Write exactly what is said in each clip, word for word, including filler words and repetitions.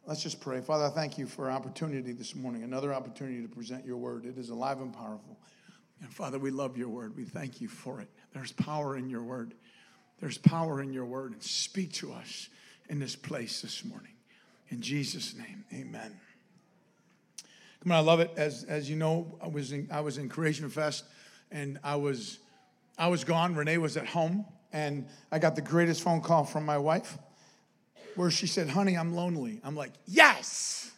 Let's just pray. Father, I thank you for opportunity this morning, another opportunity to present your word. It is alive and powerful. And Father, we love your word. We thank you for it. There's power in your word. There's power in your word. And speak to us in this place this morning. In Jesus' name, amen. Come on, I love it. As as you know, I was in I was in Creation Fest, and I was I was gone. Renee was at home, and I got the greatest phone call from my wife, where she said, "Honey, I'm lonely." I'm like, "Yes,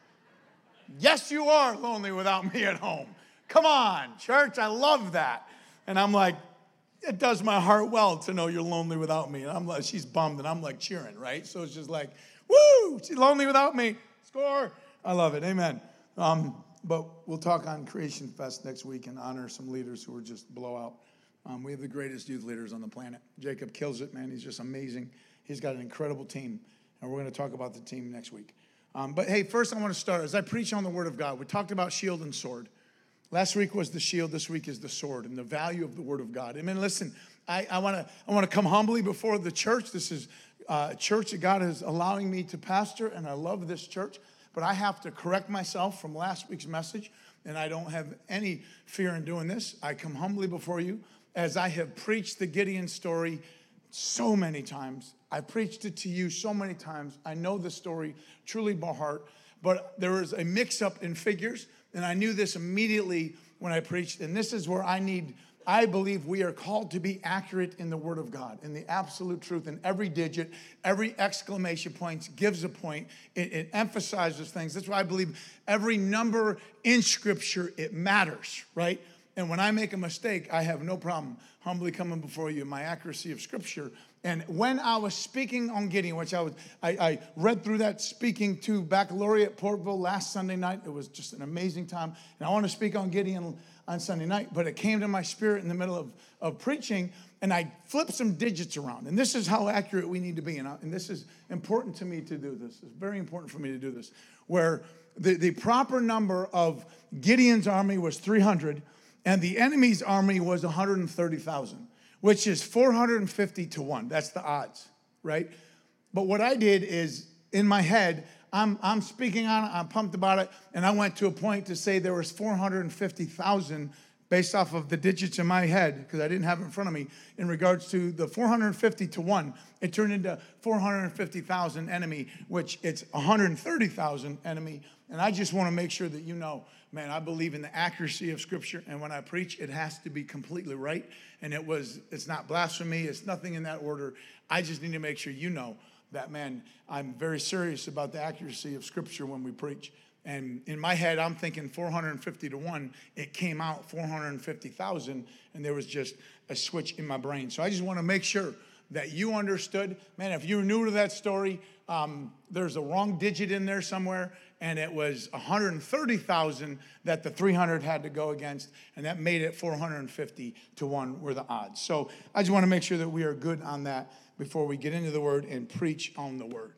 yes, you are lonely without me at home. Come on, church, I love that." And I'm like, it does my heart well to know you're lonely without me. And I'm like, she's bummed, and I'm like cheering, right? So it's just like, woo, she's lonely without me. Score. I love it. Amen. Um, but we'll talk on Creation Fest next week and honor some leaders who are just blowout. Um, we have the greatest youth leaders on the planet. Jacob kills it, man. He's just amazing. He's got an incredible team, and we're going to talk about the team next week. Um, but, hey, first I want to start. As I preach on the Word of God, we talked about shield and sword. Last week was the shield. This week is the sword and the value of the Word of God. I mean, listen, I, I want to I want to come humbly before the church. This is uh, a church that God is allowing me to pastor, and I love this church. But I have to correct myself from last week's message, and I don't have any fear in doing this. I come humbly before you as I have preached the Gideon story so many times. I preached it to you so many times. I know the story truly by heart, but there is a mix-up in figures, and I knew this immediately when I preached, and this is where I need I believe we are called to be accurate in the Word of God, in the absolute truth. And every digit, every exclamation point gives a point. It, it emphasizes things. That's why I believe every number in Scripture, it matters, right? And when I make a mistake, I have no problem humbly coming before you in my accuracy of Scripture. And when I was speaking on Gideon, which I was, I, I read through that speaking to Baccalaureate Portville last Sunday night. It was just an amazing time. And I want to speak on Gideon on Sunday night, but it came to my spirit in the middle of, of preaching, and I flipped some digits around. And this is how accurate we need to be. And, I, and this is important to me to do this. It's very important for me to do this. Where the, the proper number of Gideon's army was three hundred, and the enemy's army was one hundred thirty thousand, which is four hundred fifty to one. That's the odds, right? But what I did is, in my head, I'm, I'm speaking on it, I'm pumped about it, and I went to a point to say there was four hundred fifty thousand based off of the digits in my head, because I didn't have it in front of me, in regards to the four hundred fifty to one. It turned into four hundred fifty thousand enemy, which it's one hundred thirty thousand enemy. And I just want to make sure that you know, man, I believe in the accuracy of Scripture, and when I preach, it has to be completely right. And it was, it's not blasphemy, it's nothing in that order. I just need to make sure you know that, man, I'm very serious about the accuracy of Scripture when we preach. And in my head, I'm thinking four hundred fifty to one. It came out four hundred fifty thousand, and there was just a switch in my brain. So I just want to make sure that you understood. Man, if you're new to that story, um, there's a wrong digit in there somewhere, and it was one hundred thirty thousand that the three hundred had to go against, and that made it four hundred fifty to one were the odds. So I just want to make sure that we are good on that before we get into the Word and preach on the Word.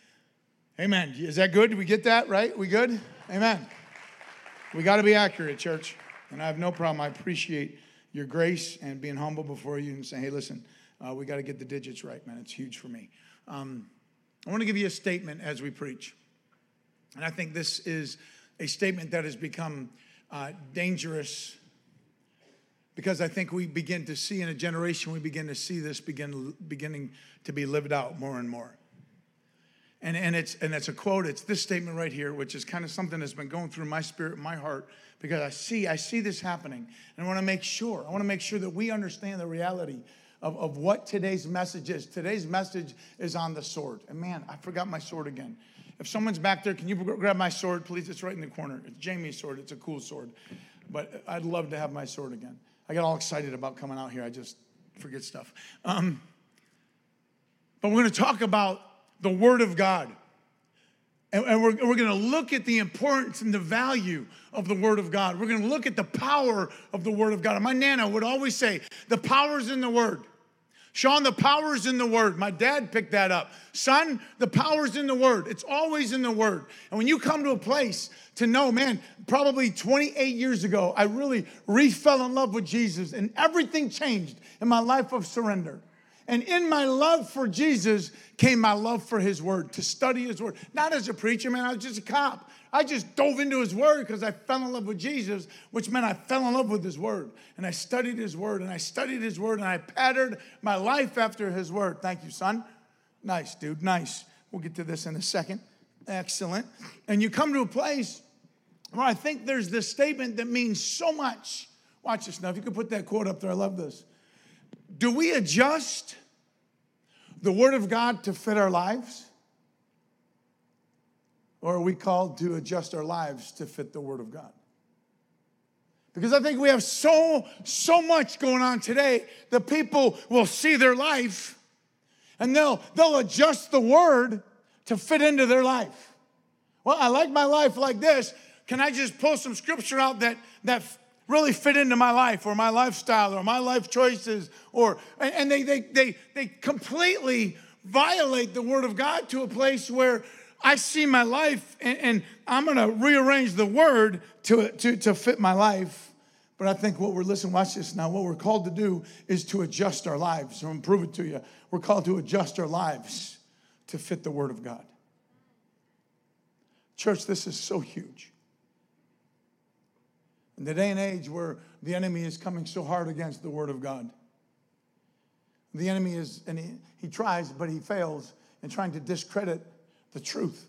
Amen. Is that good? Did we get that right? We good? Amen. We got to be accurate, church. And I have no problem. I appreciate your grace and being humble before you and saying, hey, listen, uh, we got to get the digits right, man. It's huge for me. Um, I want to give you a statement as we preach. And I think this is a statement that has become uh, dangerous, because I think we begin to see in a generation, we begin to see this begin beginning to be lived out more and more. And, and, it's, and it's a quote, it's this statement right here, which is kind of something that's been going through my spirit, my heart, because I see, I see this happening. And I want to make sure, I want to make sure that we understand the reality of, of what today's message is. Today's message is on the sword. And man, I forgot my sword again. If someone's back there, can you grab my sword, please? It's right in the corner. It's Jamie's sword. It's a cool sword. But I'd love to have my sword again. I get all excited about coming out here. I just forget stuff. Um, but we're going to talk about the Word of God. And, and we're, we're going to look at the importance and the value of the Word of God. We're going to look at the power of the Word of God. And my Nana would always say, the power's in the Word. Sean, the power's in the Word. My dad picked that up. Son, the power's in the Word. It's always in the Word. And when you come to a place to know, man, probably twenty-eight years ago, I really re-fell in love with Jesus, and everything changed in my life of surrender. And in my love for Jesus came my love for his word, to study his word. Not as a preacher, man, I was just a cop. I just dove into his word because I fell in love with Jesus, which meant I fell in love with his word. And I studied his word, and I studied his word, and I patterned my life after his word. Thank you, son. Nice, dude, nice. We'll get to this in a second. Excellent. And you come to a place where I think there's this statement that means so much. Watch this now. If you could put that quote up there, I love this. Do we adjust the word of God to fit our lives? Or are we called to adjust our lives to fit the word of God? Because I think we have so, so much going on today that people will see their life and they'll, they'll adjust the word to fit into their life. Well, I like my life like this. Can I just pull some scripture out that, that really fit into my life or my lifestyle or my life choices? Or and they, they, they, they completely violate the word of God to a place where I see my life and, and I'm going to rearrange the word to, to, to fit my life. But I think what we're listening, watch this now, what we're called to do is to adjust our lives. I'm going to prove it to you. We're called to adjust our lives to fit the word of God. Church, this is so huge. In the day and age where the enemy is coming so hard against the word of God. The enemy is, and he, he tries, but he fails in trying to discredit the truth.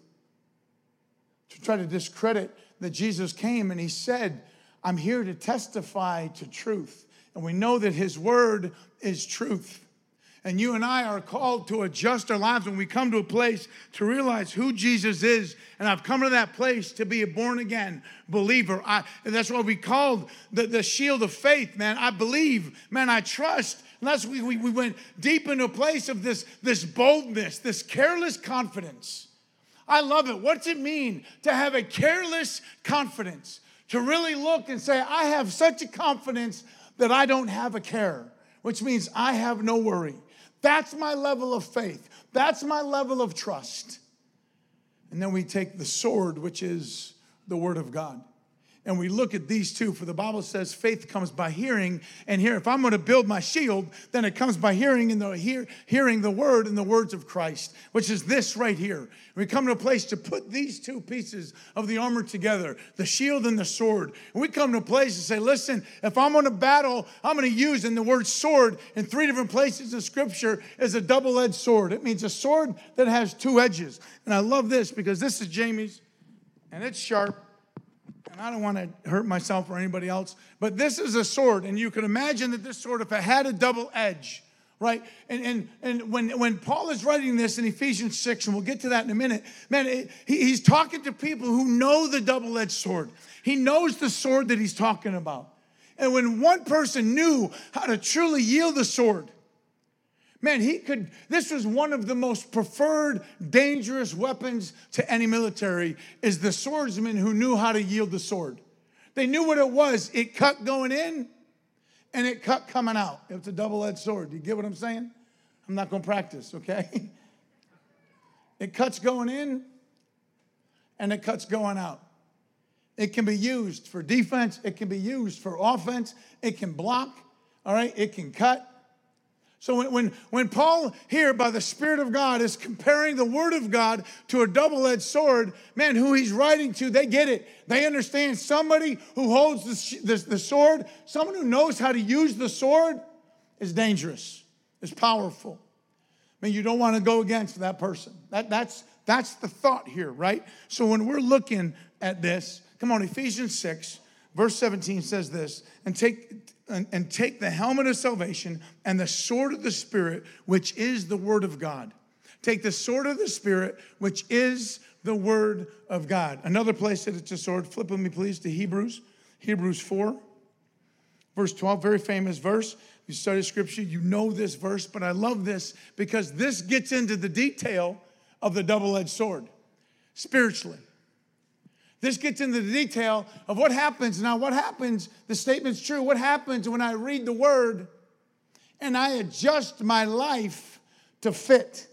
To try to discredit that Jesus came and he said, I'm here to testify to truth. And we know that his word is truth. And you and I are called to adjust our lives when we come to a place to realize who Jesus is. And I've come to that place to be a born-again believer. I, and that's what we called the, the shield of faith, man. I believe, man, I trust. And that's we, we, we went deep into a place of this, this boldness, this careless confidence. I love it. What's it mean to have a careless confidence? To really look and say, I have such a confidence that I don't have a care, which means I have no worry. That's my level of faith. That's my level of trust. And then we take the sword, which is the word of God. And we look at these two, for the Bible says faith comes by hearing. And here, if I'm going to build my shield, then it comes by hearing and the hear, hearing the word and the words of Christ, which is this right here. We come to a place to put these two pieces of the armor together, the shield and the sword. And we come to a place to say, listen, if I'm going to battle, I'm going to use, and the word sword in three different places in Scripture is a double-edged sword. It means a sword that has two edges. And I love this because this is Jamie's, and it's sharp. And I don't want to hurt myself or anybody else, but this is a sword, and you can imagine that this sword, if it had a double edge, right? And and and when, when Paul is writing this in Ephesians six, and we'll get to that in a minute, man, it, he, he's talking to people who know the double-edged sword. He knows the sword that he's talking about. And when one person knew how to truly yield the sword, man, he could, this was one of the most preferred, dangerous weapons to any military, is the swordsman who knew how to yield the sword. They knew what it was. It cut going in, and it cut coming out. It's a double-edged sword. Do you get what I'm saying? I'm not going to practice, okay? It cuts going in, and it cuts going out. It can be used for defense. It can be used for offense. It can block, all right? It can cut. So when, when, when Paul here, by the Spirit of God, is comparing the Word of God to a double-edged sword, man, who he's writing to, they get it. They understand somebody who holds the, the, the sword, someone who knows how to use the sword is dangerous, is powerful. I mean, you don't want to go against that person. That, that's, that's the thought here, right? So when we're looking at this, come on, Ephesians six, verse seventeen says this, and take... And, and take the helmet of salvation and the sword of the Spirit, which is the word of God. Take the sword of the Spirit, which is the word of God. Another place that it's a sword, flip with me please to Hebrews, Hebrews four, verse twelve, very famous verse. If you study Scripture, you know this verse, but I love this because this gets into the detail of the double-edged sword, spiritually. This gets into the detail of what happens. Now, what happens, the statement's true, what happens when I read the word and I adjust my life to fit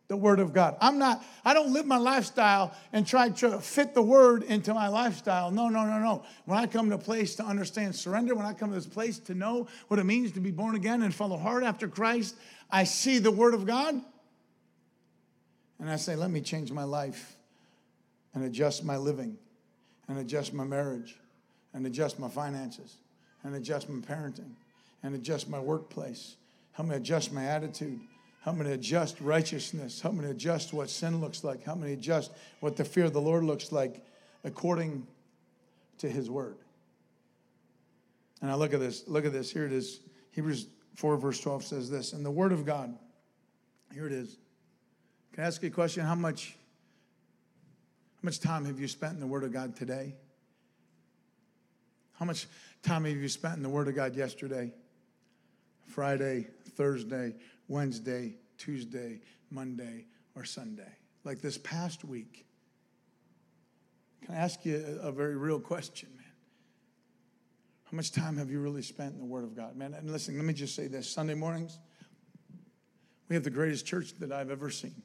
the Word of God. I'm not, I don't live my lifestyle and try to fit the Word into my lifestyle. No, no, no, no. When I come to a place to understand surrender, when I come to this place to know what it means to be born again and follow hard after Christ, I see the Word of God and I say, let me change my life and adjust my living and adjust my marriage and adjust my finances and adjust my parenting and adjust my workplace. Help me adjust my attitude. Help me to adjust righteousness. Help me to adjust what sin looks like. Help me to adjust what the fear of the Lord looks like according to his word. And I look at this. Look at this. Here it is. Hebrews four verse twelve says this. And the word of God, here it is. Can I ask you a question? How much, how much time have you spent in the word of God today? How much time have you spent in the word of God yesterday? Friday, Thursday, Wednesday, Tuesday, Monday, or Sunday? Like this past week. Can I ask you a, a very real question, man? How much time have you really spent in the Word of God? Man, and listen, let me just say this. Sunday mornings, we have the greatest church that I've ever seen.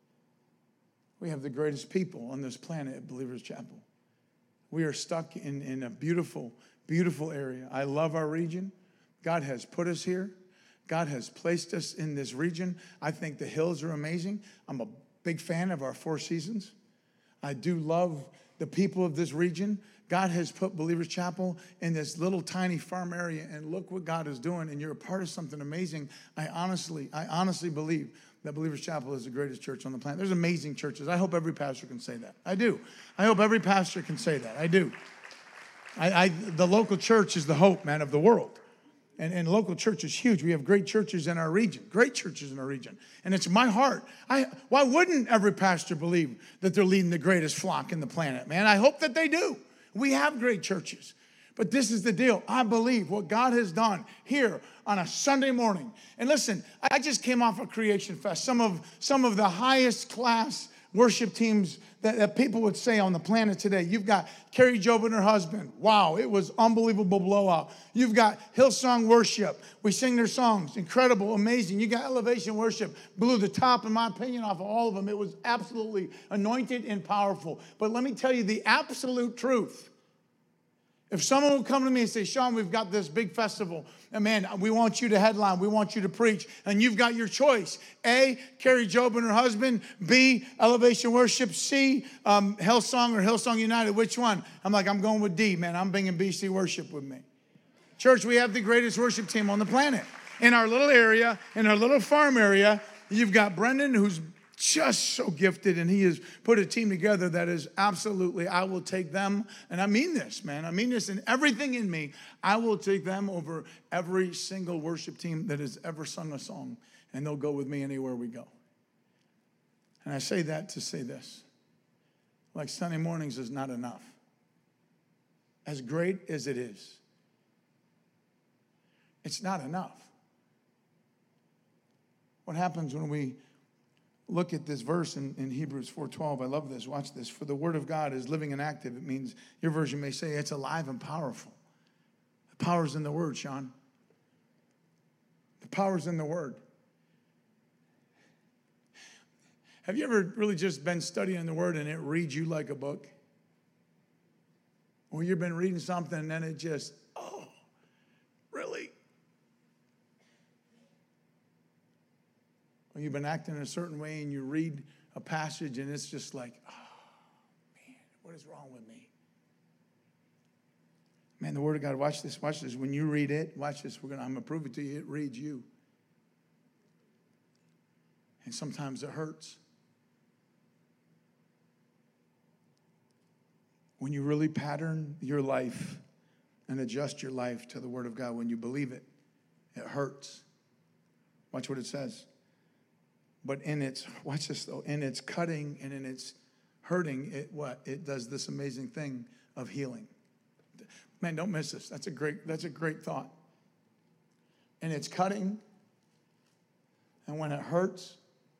We have the greatest people on this planet at Believers Chapel. We are stuck in, in a beautiful, beautiful area. I love our region. God has put us here. God has placed us in this region. I think the hills are amazing. I'm a big fan of our Four Seasons. I do love the people of this region. God has put Believers Chapel in this little tiny farm area, and look what God is doing, and you're a part of something amazing. I honestly, I honestly believe that Believers Chapel is the greatest church on the planet. There's amazing churches. I hope every pastor can say that. I do. I hope every pastor can say that. I do. I, I the local church is the hope, man, of the world. And, and local church is huge. We have great churches in our region, great churches in our region. And it's my heart. I, why wouldn't every pastor believe that they're leading the greatest flock in the planet, man? I hope that they do. We have great churches. But this is the deal. I believe what God has done here on a Sunday morning. And listen, I just came off a Creation Fest. Some of, some of the highest class worship teams that, that people would say on the planet today. You've got Carrie Job and her husband. Wow, it was unbelievable blowout. You've got Hillsong Worship. We sing their songs. Incredible, amazing. You got Elevation Worship. Blew the top, in my opinion, off of all of them. It was absolutely anointed and powerful. But let me tell you the absolute truth. If someone would come to me and say, Sean, we've got this big festival, and man, we want you to headline, we want you to preach, and you've got your choice. A, Carrie Job and her husband. B, Elevation Worship. C, um, Hillsong or Hillsong United. Which one? I'm like, I'm going with D, man. I'm bringing B C Worship with me. Church, we have the greatest worship team on the planet. In our little area, in our little farm area, you've got Brendan, who's just so gifted, and he has put a team together that is absolutely, I will take them, and I mean this, man. I mean this in everything in me. I will take them over every single worship team that has ever sung a song, and they'll go with me anywhere we go. And I say that to say this. Like Sunday mornings is not enough. As great as it is, it's not enough. What happens when we look at this verse in, in Hebrews four twelve. I love this. Watch this. For the word of God is living and active. It means, your version may say, it's alive and powerful. The power's in the word, Sean. The power's in the word. Have you ever really just been studying the word and it reads you like a book? Or you've been reading something and then it just, oh, really? Or you've been acting in a certain way and you read a passage and it's just like, oh, man, what is wrong with me? Man, the Word of God, watch this, watch this. When you read it, watch this. We're gonna, I'm going to prove it to you. It reads you. And sometimes it hurts. When you really pattern your life and adjust your life to the Word of God, when you believe it, it hurts. Watch what it says. But in its, watch this though, in its cutting and in its hurting, it what? It does this amazing thing of healing. Man, don't miss this. That's a great, that's a great thought. And it's cutting, and when it hurts,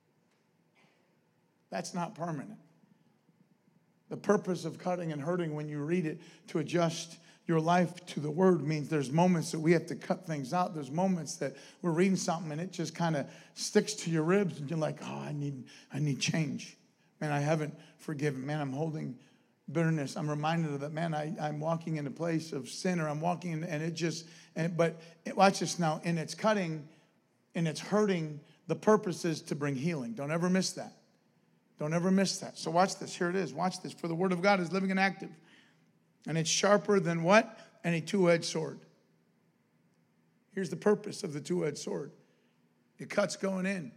that's not permanent. The purpose of cutting and hurting when you read it to adjust your life to the word means there's moments that we have to cut things out. There's moments that we're reading something and it just kind of sticks to your ribs and you're like, oh, I need, I need change. Man, I haven't forgiven. Man, I'm holding bitterness. I'm reminded of that. Man, I, I'm walking in a place of sin, or I'm walking in, and it just, and, but it, watch this now, and it's cutting and it's hurting. The purpose is to bring healing. Don't ever miss that. Don't ever miss that. So watch this. Here it is. Watch this. For the word of God is living and active. And it's sharper than what? Any two-edged sword. Here's the purpose of the two-edged sword. It cuts going in.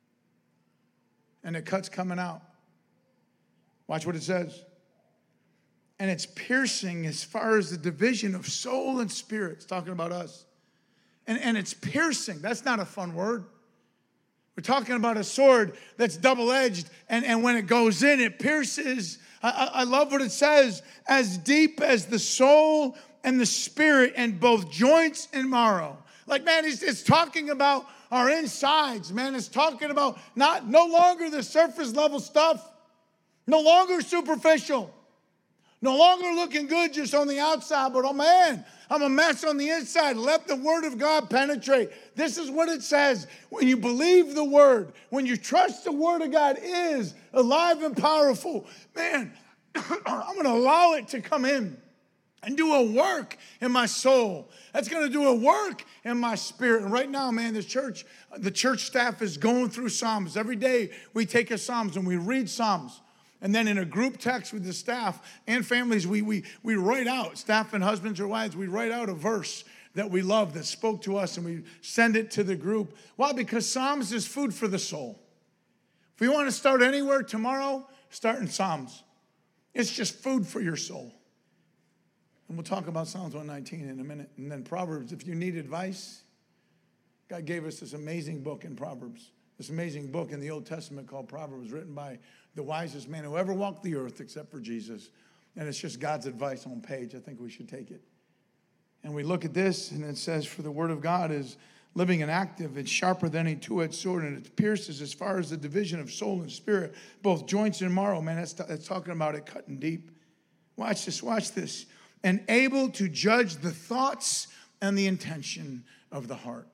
And it cuts coming out. Watch what it says. And it's piercing as far as the division of soul and spirit. It's talking about us. And, and it's piercing. That's not a fun word. We're talking about a sword that's double-edged, and, and when it goes in, it pierces. I, I love what it says, as deep as the soul and the spirit, and both joints and marrow. Like, man, it's, it's talking about our insides, man. It's talking about not no longer the surface level stuff, no longer superficial. No longer looking good just on the outside, but oh man, I'm a mess on the inside. Let the word of God penetrate. This is what it says. When you believe the word, when you trust the word of God is alive and powerful, man, I'm going to allow it to come in and do a work in my soul. That's going to do a work in my spirit. And right now, man, the church, the church staff is going through Psalms. Every day we take a Psalms and we read Psalms. And then in a group text with the staff and families, we, we, we write out, staff and husbands or wives, we write out a verse that we love that spoke to us, and we send it to the group. Why? Because Psalms is food for the soul. If we want to start anywhere tomorrow, start in Psalms. It's just food for your soul. And we'll talk about Psalms one nineteen in a minute. And then Proverbs, if you need advice, God gave us this amazing book in Proverbs. This amazing book in the Old Testament called Proverbs, written by the wisest man who ever walked the earth except for Jesus. And it's just God's advice on page. I think we should take it. And we look at this, and it says, for the word of God is living and active. It's sharper than a two-edged sword, and it pierces as far as the division of soul and spirit, both joints and marrow. Man, that's, that's talking about it cutting deep. Watch this, watch this. And able to judge the thoughts and the intention of the heart.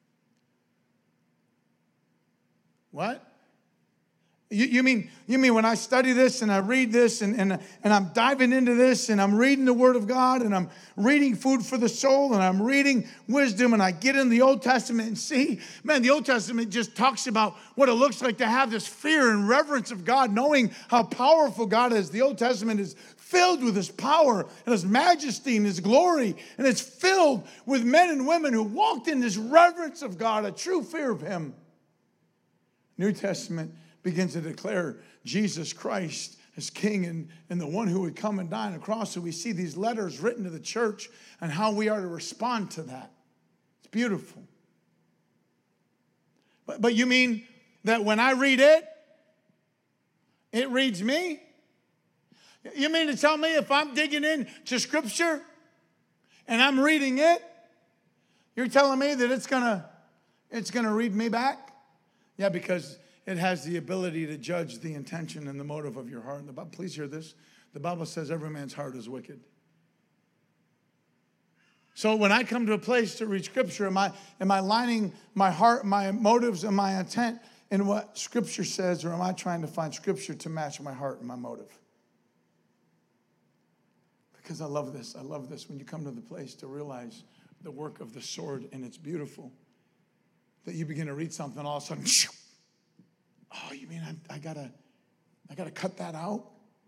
What? You, you mean you mean when I study this and I read this and, and, and I'm diving into this and I'm reading the Word of God and I'm reading food for the soul and I'm reading wisdom and I get in the Old Testament and see, man, the Old Testament just talks about what it looks like to have this fear and reverence of God, knowing how powerful God is. The Old Testament is filled with His power and His majesty and His glory, and it's filled with men and women who walked in this reverence of God, a true fear of Him. New Testament begins to declare Jesus Christ as King and, and the one who would come and die on the cross. So we see these letters written to the church and how we are to respond to that. It's beautiful. But, but you mean that when I read it, it reads me? You mean to tell me if I'm digging into Scripture and I'm reading it, you're telling me that it's gonna, it's gonna read me back? Yeah, because it has the ability to judge the intention and the motive of your heart. And the Bible, please hear this. The Bible says every man's heart is wicked. So when I come to a place to read Scripture, am I, am I lining my heart, my motives, and my intent in what Scripture says, or am I trying to find Scripture to match my heart and my motive? Because I love this. I love this when you come to the place to realize the work of the sword, and it's beautiful. That you begin to read something, all of a sudden, oh, you mean I, I gotta, I gotta cut that out?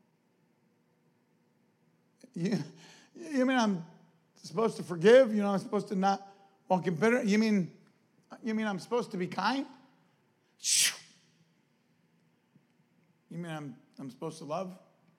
You, you mean I'm supposed to forgive? You know, I'm supposed to not walk in bitter. You mean, you mean I'm supposed to be kind? You mean I'm I'm supposed to love?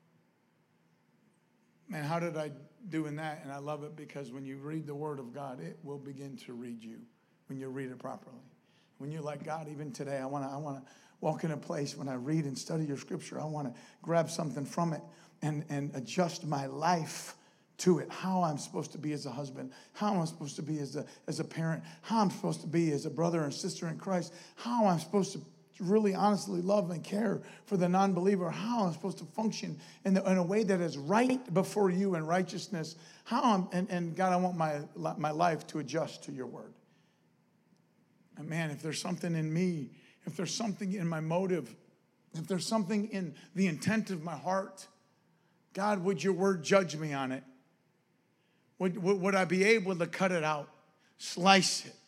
Man, how did I do in that? And I love it because when you read the Word of God, it will begin to read you when you read it properly. When you're like, God, even today, I want to I want to walk in a place when I read and study your Scripture, I want to grab something from it and, and adjust my life to it. How I'm supposed to be as a husband, how I'm supposed to be as a, as a parent, how I'm supposed to be as a brother and sister in Christ, how I'm supposed to really honestly love and care for the non-believer, how I'm supposed to function in, the, in a way that is right before you in righteousness, how I'm, and, and God, I want my, my life to adjust to your word. And man, if there's something in me, if there's something in my motive, if there's something in the intent of my heart, God, would your word judge me on it? Would, would, would I be able to cut it out, slice it,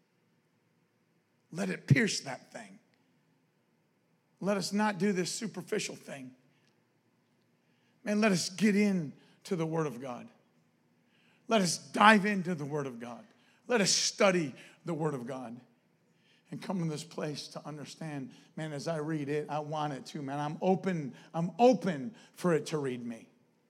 let it pierce that thing? Let us not do this superficial thing. Man, let us get into the Word of God. Let us dive into the Word of God. Let us study the Word of God. And come to this place to understand, man, as I read it, I want it to, man. I'm open, I'm open for it to read me.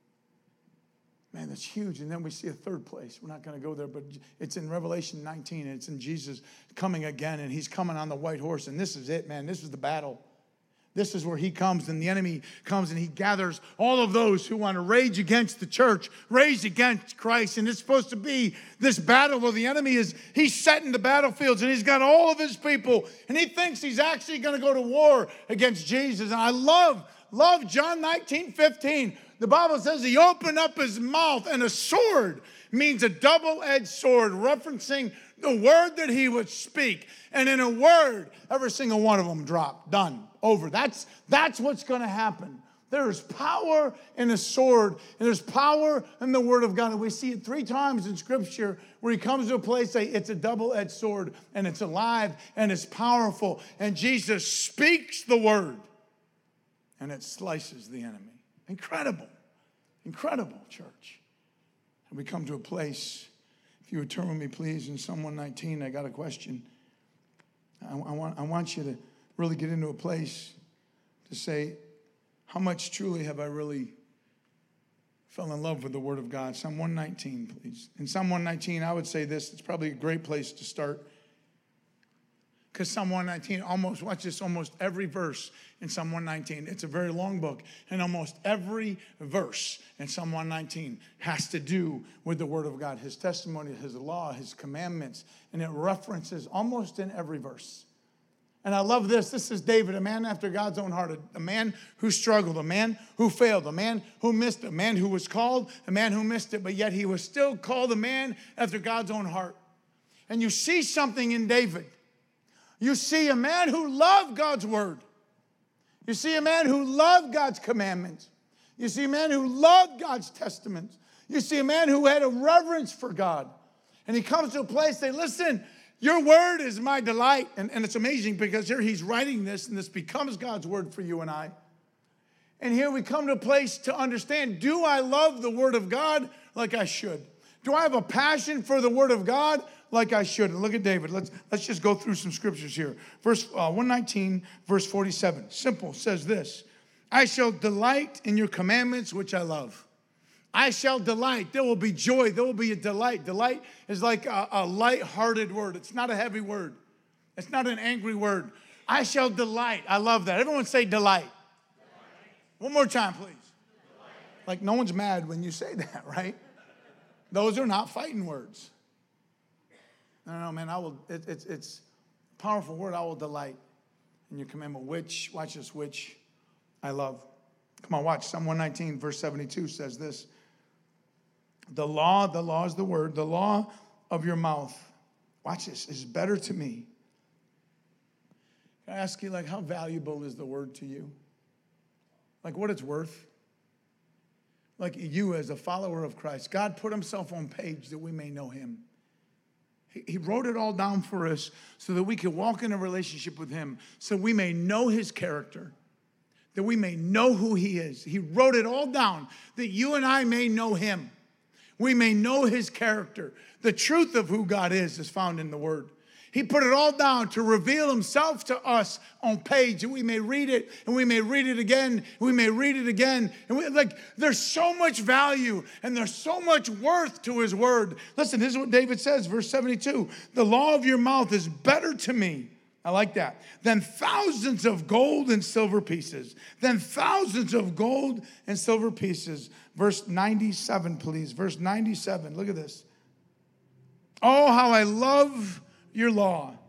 Man, that's huge. And then we see a third place. We're not going to go there, but it's in Revelation nineteen. And it's in Jesus coming again, and he's coming on the white horse. And this is it, man. This is the battle. This is where he comes, and the enemy comes, and he gathers all of those who want to rage against the church, rage against Christ. And it's supposed to be this battle where the enemy is, he's setting the battlefields, and he's got all of his people, and he thinks he's actually going to go to war against Jesus. And I love, love John nineteen fifteen. The Bible says he opened up his mouth, and a sword means a double-edged sword, referencing the word that he would speak. And in a word, every single one of them dropped. Done. Over. That's, that's what's going to happen. There is power in a sword, and there's power in the word of God. And we see it three times in Scripture where he comes to a place, say, it's a double-edged sword, and it's alive, and it's powerful. And Jesus speaks the word, and it slices the enemy. Incredible. Incredible, church. And we come to a place, if you would turn with me, please, in Psalm one nineteen, I got a question. I, I, want, I want you to really get into a place to say, how much truly have I really fell in love with the Word of God? Psalm one nineteen, please. In Psalm one nineteen, I would say this. It's probably a great place to start. Because Psalm one nineteen, almost, watch this, almost every verse in Psalm one nineteen, it's a very long book, and almost every verse in Psalm one nineteen has to do with the Word of God, his testimony, his law, his commandments, and it references almost in every verse. And I love this. This is David, a man after God's own heart, a man who struggled, a man who failed, a man who missed it, a man who was called, a man who missed it, but yet he was still called a man after God's own heart. And you see something in David. You see a man who loved God's word. You see a man who loved God's commandments. You see a man who loved God's testaments. You see a man who had a reverence for God. And he comes to a place, say, listen, your word is my delight. And, and it's amazing because here he's writing this, and this becomes God's word for you and I. And here we come to a place to understand, do I love the word of God like I should? Do I have a passion for the word of God like I should? And look at David. Let's, let's just go through some scriptures here. Verse uh, one nineteen, verse forty-seven. Simple, says this. I shall delight in your commandments, which I love. I shall delight. There will be joy. There will be a delight. Delight is like a, a light-hearted word. It's not a heavy word. It's not an angry word. I shall delight. I love that. Everyone say delight. Delight. One more time, please. Delight. Like no one's mad when you say that, right? Those are not fighting words. No, no, man, I will, it, it's, it's a powerful word. I will delight in your commandment, which, watch this, which I love. Come on, watch. Psalm one nineteen, verse seventy-two says this. The law, the law is the word, the law of your mouth, watch this, is better to me. Can I ask you, like, how valuable is the word to you? Like, what it's worth? Like you as a follower of Christ. God put himself on page that we may know him. He, he wrote it all down for us so that we could walk in a relationship with him, so we may know his character, that we may know who he is. He wrote it all down that you and I may know him. We may know his character. The truth of who God is is found in the word. He put it all down to reveal himself to us on page, and we may read it, and we may read it again, and we may read it again. And we, like, there's so much value, and there's so much worth to his word. Listen, this is what David says, verse seventy-two. The law of your mouth is better to me. I like that. Than thousands of gold and silver pieces. Than thousands of gold and silver pieces. Verse ninety-seven, please. Verse ninety-seven. Look at this. Oh, how I love your law.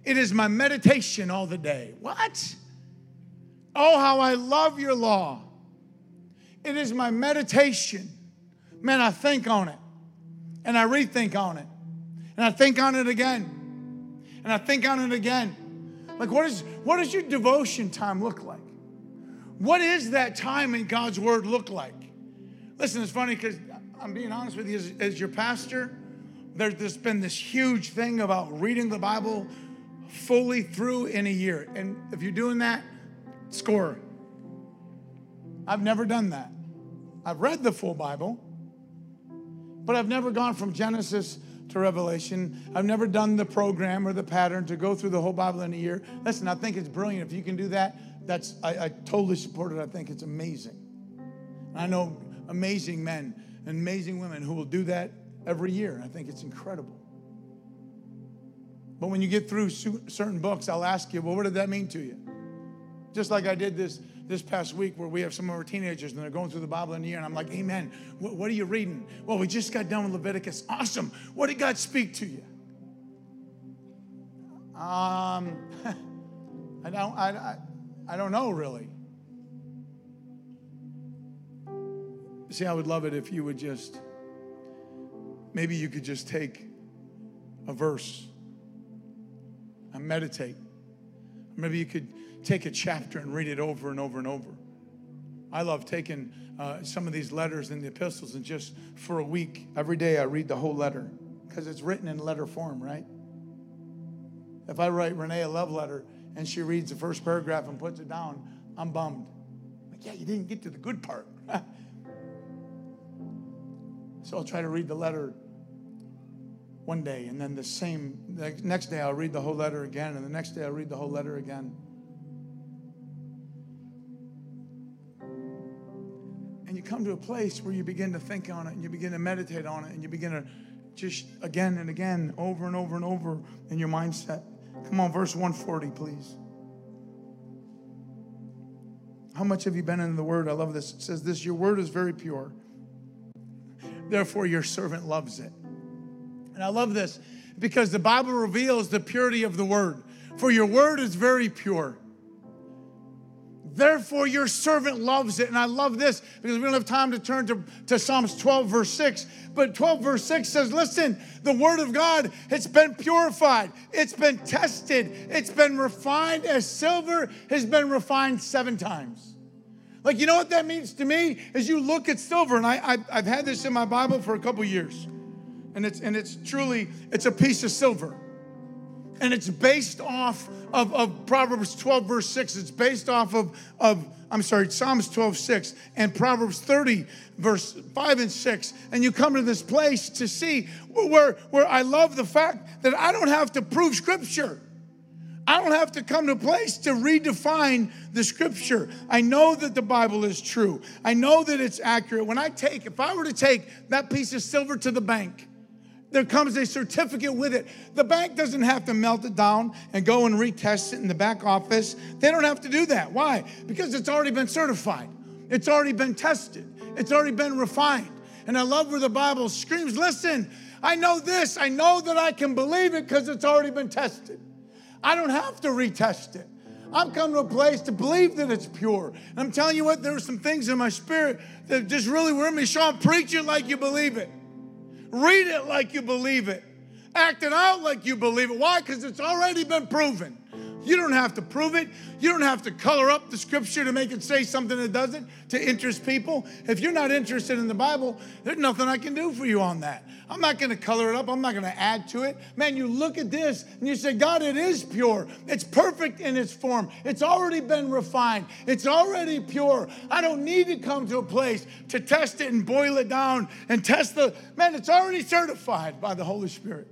It is my meditation all the day. What? Oh, how I love your law. It is my meditation. Man, I think on it. And I rethink on it. And I think on it again. And I think on it again. Like, what is, what does your devotion time look like? What is that time in God's Word look like? Listen, it's funny because I'm being honest with you. As, as your pastor, there's, there's been this huge thing about reading the Bible fully through in a year. And if you're doing that, score. I've never done that. I've read the full Bible, but I've never gone from Genesis to Revelation. I've never done the program or the pattern to go through the whole Bible in a year. Listen, I think it's brilliant. If you can do that, that's I, I totally support it. I think it's amazing. I know amazing men and amazing women who will do that every year. I think it's incredible. But when you get through certain books, I'll ask you, well, what did that mean to you? Just like I did this this past week where we have some of our teenagers and they're going through the Bible in a year. And I'm like, amen. What, what are you reading? Well, we just got done with Leviticus. Awesome. What did God speak to you? Um, I don't, I, I, I don't know really. See, I would love it if you would just, maybe you could just take a verse and meditate. Maybe you could take a chapter and read it over and over and over. I love taking uh, some of these letters in the epistles and just for a week, every day I read the whole letter because it's written in letter form, right? If I write Renee a love letter and she reads the first paragraph and puts it down, I'm bummed. Like, yeah, you didn't get to the good part. So I'll try to read the letter one day, and then the same, the next day I'll read the whole letter again, and the next day I'll read the whole letter again. And you come to a place where you begin to think on it, and you begin to meditate on it, and you begin to just again and again, over and over and over in your mindset. Come on, verse one forty, please. How much have you been in the Word? I love this. It says this, your Word is very pure. Therefore, your servant loves it. And I love this because the Bible reveals the purity of the Word. For your Word is very pure. Therefore, your servant loves it. And I love this because we don't have time to turn to, to Psalms twelve, verse six. But twelve, verse six says, listen, the Word of God, it's been purified. It's been tested. It's been refined as silver has been refined seven times. Like, you know what that means to me? As you look at silver, and I, I, I've had this in my Bible for a couple years. And it's, and it's truly, it's a piece of silver. And it's based off of, of Proverbs twelve, verse six. It's based off of, of, I'm sorry, Psalms twelve, six and Proverbs thirty, verse five and six. And you come to this place to see where, where I love the fact that I don't have to prove Scripture. I don't have to come to a place to redefine the Scripture. I know that the Bible is true. I know that it's accurate. When I take, if I were to take that piece of silver to the bank, there comes a certificate with it. The bank doesn't have to melt it down and go and retest it in the back office. They don't have to do that. Why? Because it's already been certified. It's already been tested. It's already been refined. And I love where the Bible screams, listen, I know this. I know that I can believe it because it's already been tested. I don't have to retest it. I'm come to a place to believe that it's pure. And I'm telling you what, there were some things in my spirit that just really were in me. Sean, preach it like you believe it. Read it like you believe it. Act it out like you believe it. Why? Because it's already been proven. You don't have to prove it. You don't have to color up the Scripture to make it say something that doesn't to interest people. If you're not interested in the Bible, there's nothing I can do for you on that. I'm not going to color it up. I'm not going to add to it. Man, you look at this and you say, God, it is pure. It's perfect in its form. It's already been refined. It's already pure. I don't need to come to a place to test it and boil it down and test the, man, it's already certified by the Holy Spirit.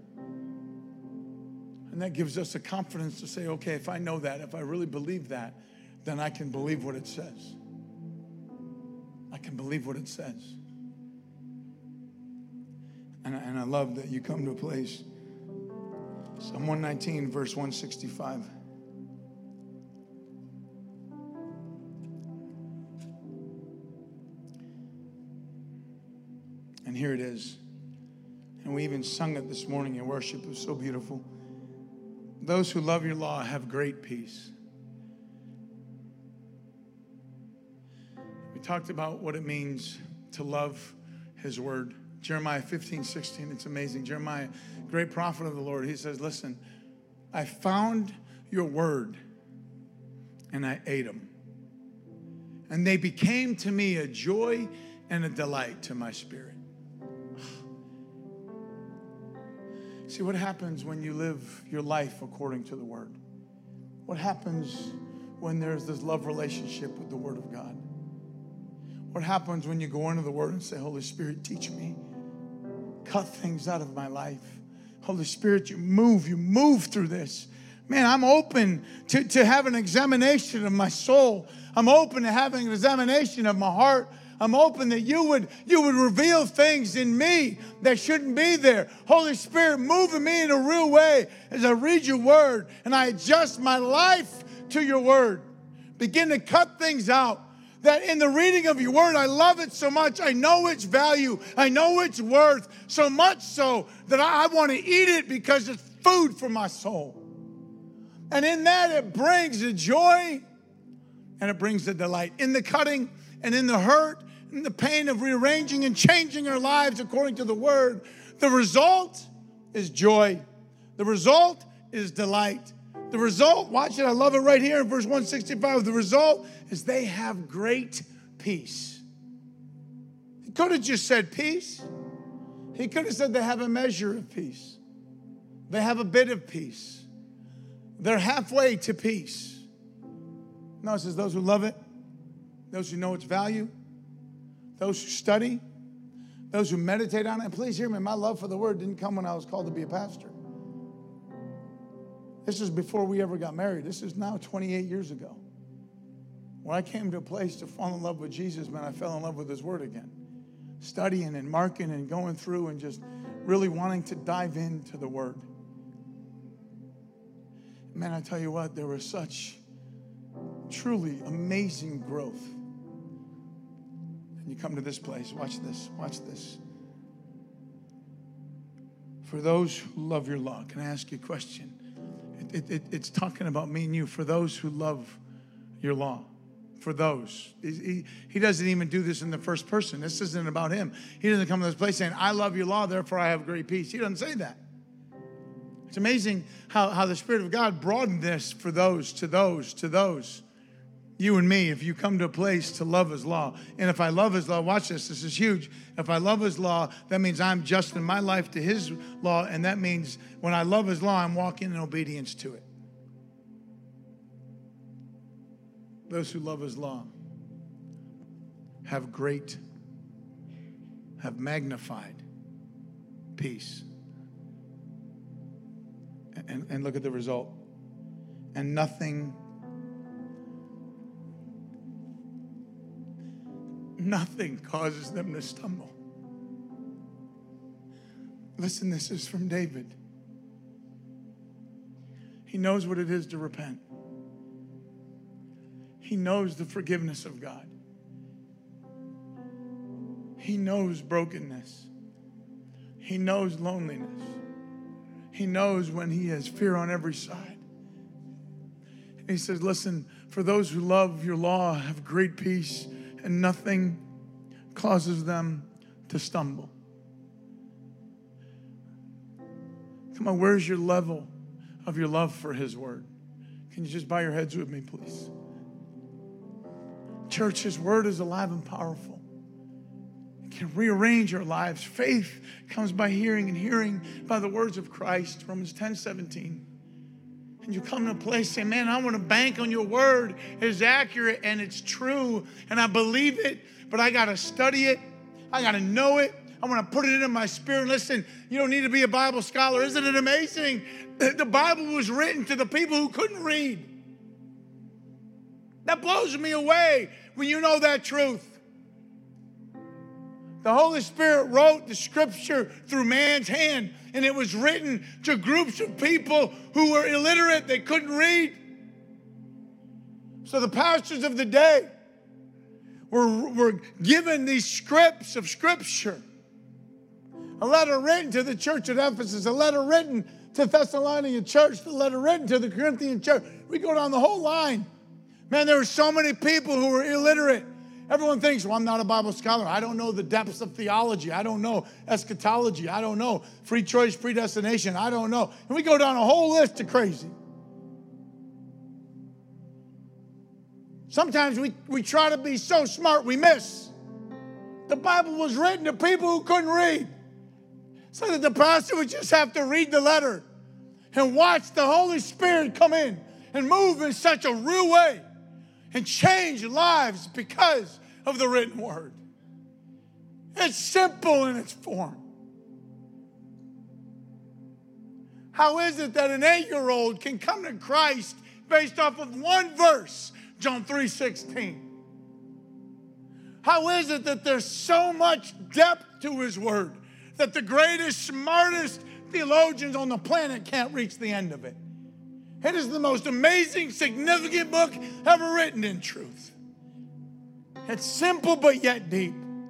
And that gives us a confidence to say, okay, if I know that, if I really believe that, then I can believe what it says. I can believe what it says. And I, and I love that you come to a place, Psalm one nineteen, verse one sixty-five. And here it is. And we even sung it this morning in worship. It was so beautiful. Those who love your law have great peace. We talked about what it means to love his word. Jeremiah fifteen, sixteen, it's amazing. Jeremiah, great prophet of the Lord, he says, listen, I found your word and I ate them. And they became to me a joy and a delight to my spirit. See, what happens when you live your life according to the word? What happens when there's this love relationship with the word of God? What happens when you go into the word and say, Holy Spirit, teach me. Cut things out of my life. Holy Spirit, you move, you move through this. Man, I'm open to, to have an examination of my soul. I'm open to having an examination of my heart. I'm open that you would, you would reveal things in me that shouldn't be there. Holy Spirit, move in me in a real way as I read your word and I adjust my life to your word. Begin to cut things out. That in the reading of your word, I love it so much. I know its value. I know its worth. So much so that I, I want to eat it because it's food for my soul. And in that, it brings the joy and it brings the delight. In the cutting and in the hurt and the pain of rearranging and changing our lives according to the word, the result is joy. The result is delight. The result, watch it, I love it right here in verse one sixty-five. The result is they have great peace. He could have just said peace. He could have said they have a measure of peace. They have a bit of peace. They're halfway to peace. No, it says those who love it, those who know its value, those who study, those who meditate on it. And please hear me, my love for the word didn't come when I was called to be a pastor. This is before we ever got married. This is now twenty-eight years ago. When I came to a place to fall in love with Jesus, man, I fell in love with his word again. Studying and marking and going through and just really wanting to dive into the word. Man, I tell you what, there was such truly amazing growth. And you come to this place, watch this, watch this. For those who love your law, can I ask you a question? It, it, it's talking about me and you. For those who love your law. For those. He, he doesn't even do this in the first person. This isn't about him. He doesn't come to this place saying, I love your law, therefore I have great peace. He doesn't say that. It's amazing how, how the Spirit of God broadened this for those, to those, to those. You and me, if you come to a place to love his law. And if I love his law, watch this, this is huge. If I love his law, that means I'm adjusting my life to his law. And that means when I love his law, I'm walking in obedience to it. Those who love his law have great, have magnified peace. And, and look at the result. And nothing Nothing causes them to stumble. Listen, this is from David. He knows what it is to repent. He knows the forgiveness of God. He knows brokenness. He knows loneliness. He knows when he has fear on every side. And he says, listen, for those who love your law have great peace, and nothing causes them to stumble. Come on, where's your level of your love for his word? Can you just bow your heads with me, please? Church, his word is alive and powerful. It can rearrange our lives. Faith comes by hearing, and hearing by the words of Christ. Romans ten seventeen. And you come to a place saying, man, I want to bank on your word. It's accurate and it's true. And I believe it, but I got to study it. I got to know it. I want to put it into my spirit. Listen, you don't need to be a Bible scholar. Isn't it amazing? The Bible was written to the people who couldn't read. That blows me away when you know that truth. The Holy Spirit wrote the scripture through man's hand, and it was written to groups of people who were illiterate. They couldn't read. So the pastors of the day were, were given these scripts of scripture. A letter written to the church at Ephesus, a letter written to Thessalonian church, the letter written to the Corinthian church. We go down the whole line. Man, there were so many people who were illiterate. Everyone thinks, well, I'm not a Bible scholar. I don't know the depths of theology. I don't know eschatology. I don't know free choice, predestination. I don't know. And we go down a whole list of crazy. Sometimes we, we try to be so smart we miss. The Bible was written to people who couldn't read. So that the pastor would just have to read the letter and watch the Holy Spirit come in and move in such a real way and change lives because of the written word. It's simple in its form. How is it that an eight-year-old can come to Christ based off of one verse, John three sixteen? How is it that there's so much depth to his word that the greatest, smartest theologians on the planet can't reach the end of it? It is the most amazing, significant book ever written in truth. It's simple but yet deep.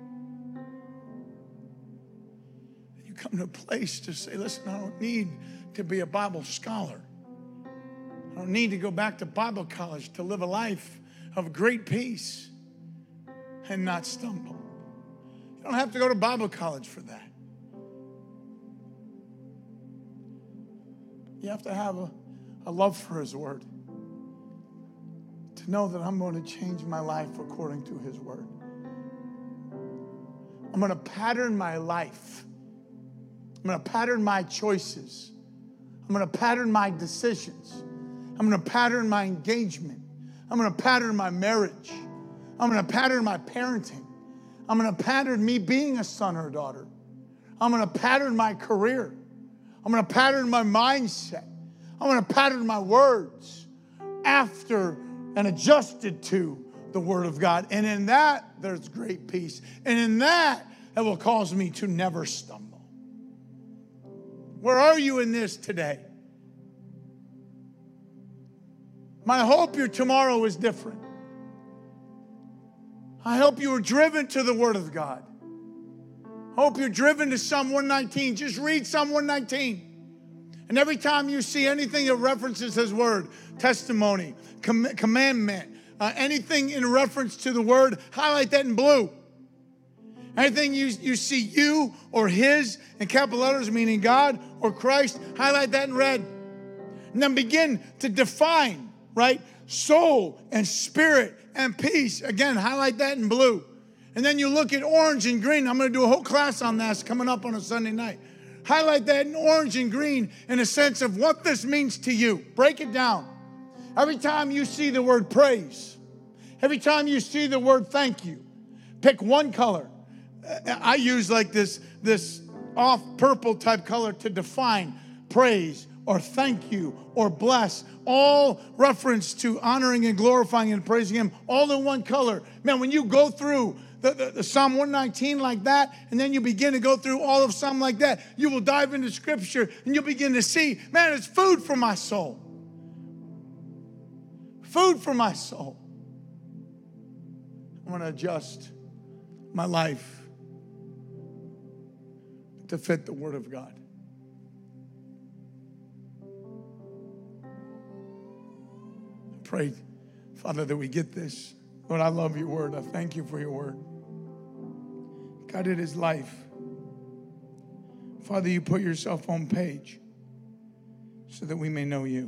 You come to a place to say, listen, I don't need to be a Bible scholar. I don't need to go back to Bible college to live a life of great peace and not stumble. You don't have to go to Bible college for that. You have to have a, a love for his word. To know that I'm going to change my life according to his word. I'm going to pattern my life. I'm going to pattern my choices. I'm going to pattern my decisions. I'm going to pattern my engagement. I'm going to pattern my marriage. I'm going to pattern my parenting. I'm going to pattern me being a son or a daughter. I'm going to pattern my career. I'm going to pattern my mindset. I'm going to pattern my words after and adjusted to the word of God. And in that, there's great peace. And in that, it will cause me to never stumble. Where are you in this today? My hope your tomorrow is different. I hope you are driven to the word of God. I hope you're driven to Psalm one nineteen. Just read Psalm one nineteen. And every time you see anything that references his word, testimony, com- commandment, uh, anything in reference to the word, highlight that in blue. Anything you, you see you or his in capital letters, meaning God or Christ, highlight that in red. And then begin to define, right? Soul and spirit and peace. Again, highlight that in blue. And then you look at orange and green. I'm going to do a whole class on this coming up on a Sunday night. Highlight that in orange and green in a sense of what this means to you. Break it down. Every time you see the word praise, every time you see the word thank you, pick one color. I use like this, this off purple type color to define praise or thank you or bless. All reference to honoring and glorifying and praising him, all in one color. Man, when you go through The, the, the Psalm one nineteen like that, and then you begin to go through all of Psalm like that, you will dive into Scripture and you'll begin to see, man, it's food for my soul. Food for my soul. I want to adjust my life to fit the Word of God. I pray, Father, that we get this. Lord, I love your word. I thank you for your word. God, it is life. Father, you put yourself on page so that we may know you.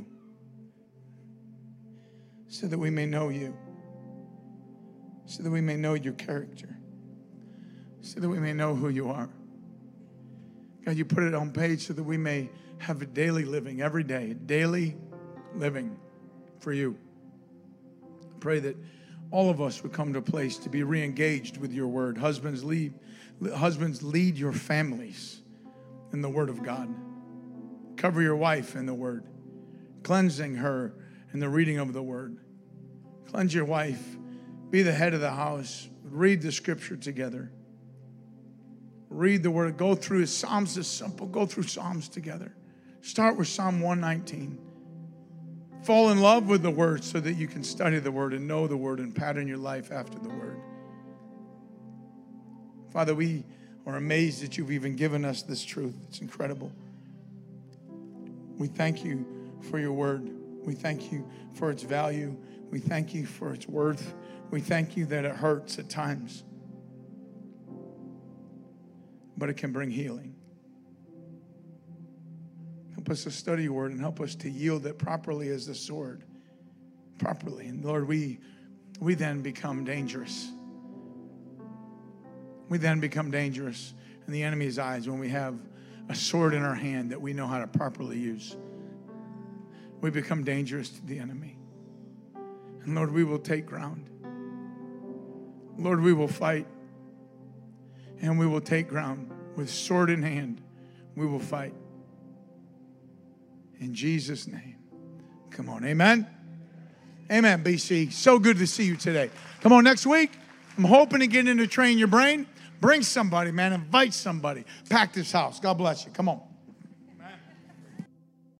So that we may know you. So that we may know your character. So that we may know who you are. God, you put it on page so that we may have a daily living every day, daily living for you. I pray that all of us would come to a place to be re-engaged with your word. Husbands, lead, husbands, lead your families in the word of God. Cover your wife in the word. Cleansing her in the reading of the word. Cleanse your wife. Be the head of the house. Read the scripture together. Read the word. Go through it. Psalms is simple. Go through Psalms together. Start with Psalm one nineteen. Fall in love with the word so that you can study the word and know the word and pattern your life after the word. Father, we are amazed that you've even given us this truth. It's incredible. We thank you for your word. We thank you for its value. We thank you for its worth. We thank you that it hurts at times, but it can bring healing. Help us to study your word and help us to yield it properly as the sword. Properly. And Lord, we, we then become dangerous. We then become dangerous in the enemy's eyes when we have a sword in our hand that we know how to properly use. We become dangerous to the enemy. And Lord, we will take ground. Lord, we will fight. And we will take ground. With sword in hand, we will fight. In Jesus' name. Come on, amen? Amen, B C. So good to see you today. Come on, next week, I'm hoping to get into Train Your Brain. Bring somebody, man. Invite somebody. Pack this house. God bless you. Come on.